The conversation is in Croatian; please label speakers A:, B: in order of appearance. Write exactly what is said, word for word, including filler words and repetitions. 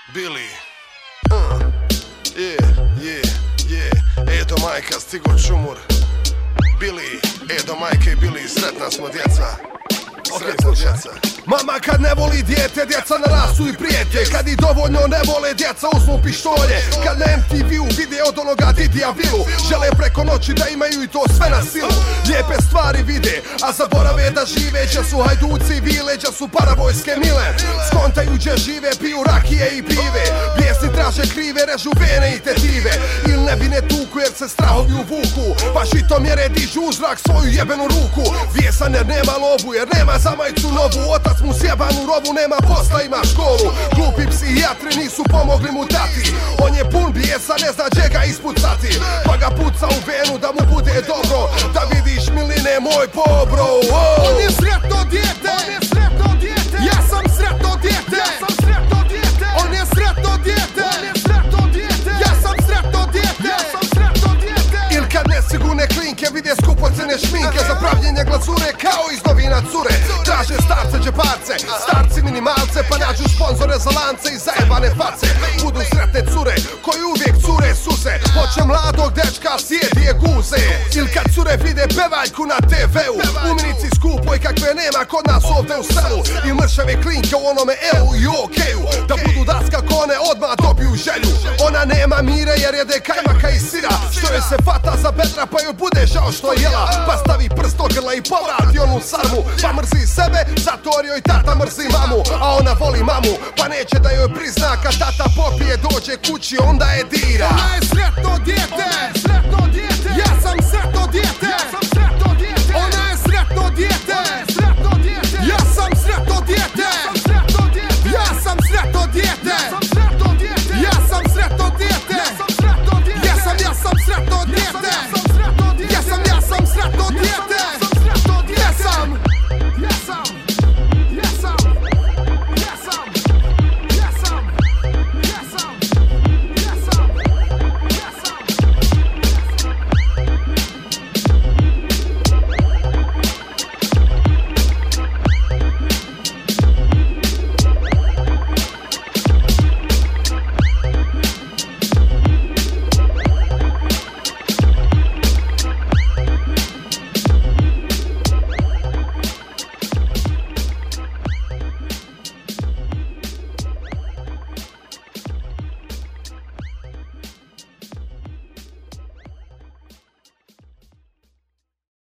A: Billy uh, Yeah, yeah, yeah Edo majka stigo čumur Billy, Edo majke i Billy, sretna smo djeca. Sretna djeca.
B: Mama kad ne voli dijete, djeca narastu i prijete. Kad i dovoljno ne vole, djeca uzmu pištolje. Kad na em te ve-u vide od onoga Didija vilu, žele preko noći da imaju i to sve na silu. Lijepe stvari vide, a zaborave da žive. Gdje su hajduci i vile, gdje su paravojske mile. Skontaju gdje žive, piju rakije i pive. Bijesni traže krive, režu vene i tetive. Il ne vine tuku jer se strahovi uvuku, pa žitomjere dižu u zrak svoju jebenu ruku. Vjesan jer nema lovu, jer nema za majicu novu. Otac mu sjebanu robu, nema posla, ima školu. Glupi psihijatri nisu pomogli mu dati. On je pun bijesa, ne zna gdje ga ispucati. Pa ga puca u venu da mu bude dobro, da vidiš miline moj pobro. oh.
C: On je sretno dijete, on je sretno dijete. Ja sam sretno dijete, ja sam sretno dijete. On je sretno dijete, on je sretno dijete. Ja sam sretno dijete, ja sam sretno dijete.
B: Il kad nesigurne klinke vide skupocene šminke za pravljenje glazure kao iz novina cure. Traže starce džeparce, starci minimalce, pa nađu sponzore za lance i zajebane face. Budu sretne cure koji uvijek cure suze. Hoće mladog dečka sjedi je guze. Il kad cure vide pevaljku na te ve-u, u minici skupoj kakve nema kod nas ovdje u selu. I mršave klinke u onome eu i okeju, da budu daska kone odmah dobiju želju. Ona nema mire jer jede kajmaka i sira, što je se fata za bedra pa joj bude žao što jela. Pa stavi prst do grla i povrati onu sarmu. Pa mrzi sebe, zato jer joj tata mrzi mamu. A ona voli mamu, pa neće da joj prizna kad tata popije dođe kući onda je dira.